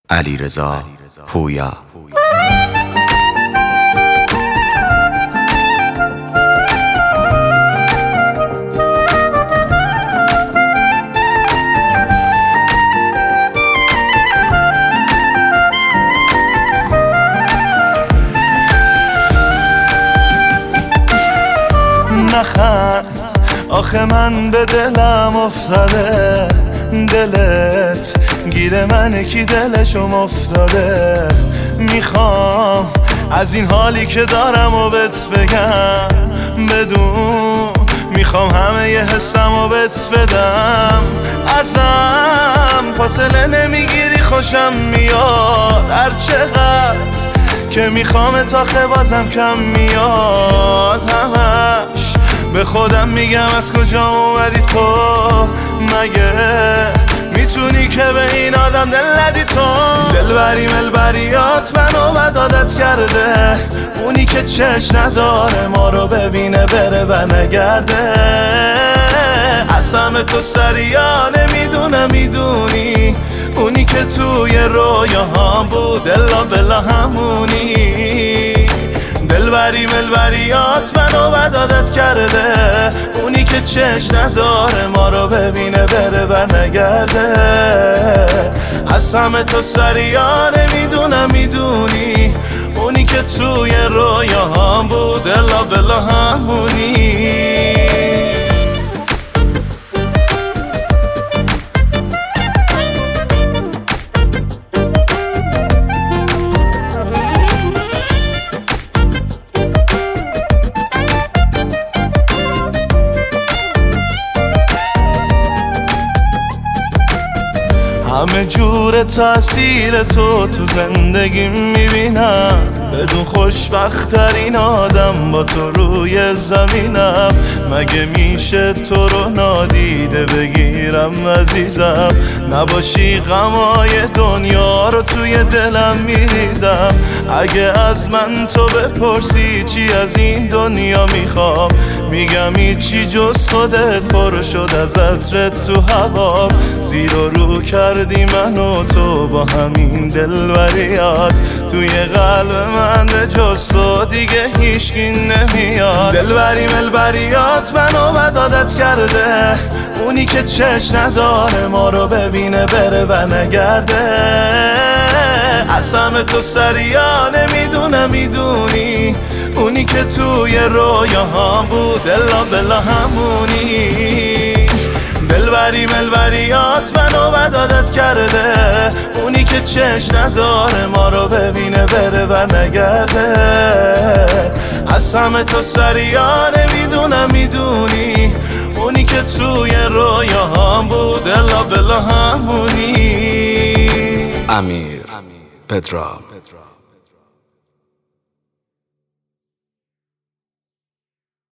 علیرضا پویا. نخند آخه من به دلم افتاده، دلت گیر منه کی دلشم افتاده. میخوام از این حالی که دارم و بهت بگم، بدون میخوام همه ی حسم و بهت بدم. ازم فاصله نمیگیری خوشم میاد، هر چقدر که میخوام تاخه بازم کم میاد. همش به خودم میگم از کجا اومدی تو، مگه میتونی که به این آدم دل ندی تو؟ دلبری ملبریات منو بد عادت کرده، اونی که چشم نداره ما رو ببینه بره و نگرده. قسم تو سریا نمیدونم میدونی، اونی که توی رویاهام بود الا بلا همونی. دلبری ملبریات منو بد عادت کرده، اونی که چشم نداره ما رو ببینه بره و نگرده. قسم تو سریا نمیدونم میدونی، اونی که توی رویاهام بود الا بلا همونی. همه جور تأثیر تو زندگی میبینم، بدون خوشبخت‌ترین آدم با تو روی زمینم. مگه میشه تو رو نادیده بگیرم عزیزم، نباشی غمای دنیا رو توی دلم میریزم. اگه از من تو بپرسی چی از این دنیا میخوام، میگم هیچی جز خودت، پر شد از عطرت تو هوام. زیر و رو کردی من و تو با همین دلبریات، توی قلب من به جز تو دیگه هیچکی نمیاد. دلبری ملبریات منو بد عادت کرده، اونی که چشم نداره ما رو ببینه بره و نگرده. قسم تو سریا نمیدونم میدونی، اونی که توی رویاهام بود الا بلا همونی. دلبری ملبریات منو بد عادت کرده، اونی که چشم نداره ما رو ببینه بره و نگرده. قسم تو سریا نمیدونم میدونی، اونی که توی رویاهام بود الا بلا همونی. امیر پدرام.